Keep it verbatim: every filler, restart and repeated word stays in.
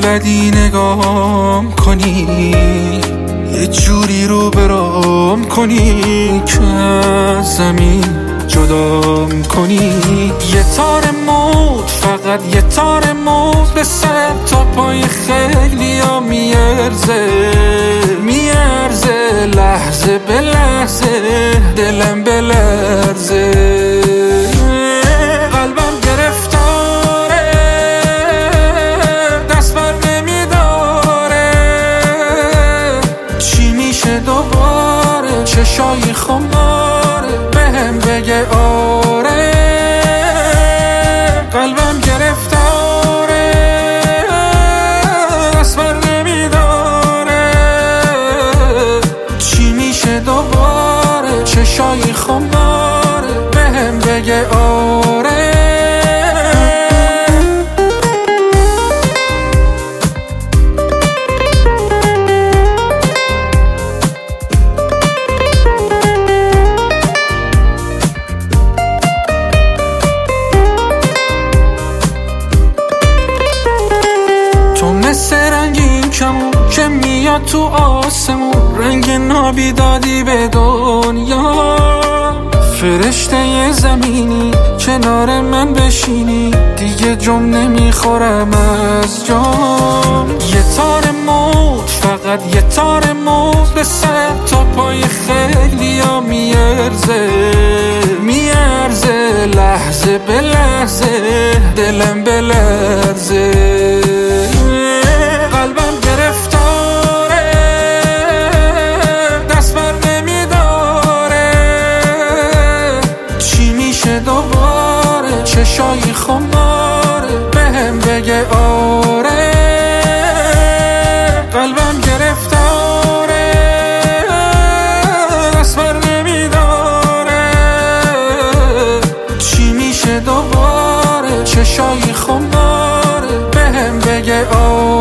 بلدی نگام کنی، یه جوری رو برام کنی که از زمین جدام کنی. یه تار موت، فقط یه تار موت به سر تا پای خیلی ها میارزه میارزه لحظه به لحظه دلم بلرزه. قلبم گرفتاره دست بر نمیداره، چی میشه دوباره چشای خماره بهم بگه آره. قلبم گرفتاره دست بر نمیداره، چی میشه دوباره چشای خماره بهم بگه آره. مثل رنگین کمون که میاد تو آسمون، رنگ نابیدادی به دنیا. فرشته زمینی کنار من بشینی، دیگه جم نمیخورم از جام. یه تار موت، فقط یه تار موت به سر تا پای خیلی ها میارزه میارزه لحظه به لحظه دلم بلرزه. قلبم گرفتاره دست بر نمیداره، چی میشه دوباره چشای خماره بهم بگه آره. قلبم گرفتاره دست بر نمیداره، چی میشه دوباره چشای خماره بهم بگه آره.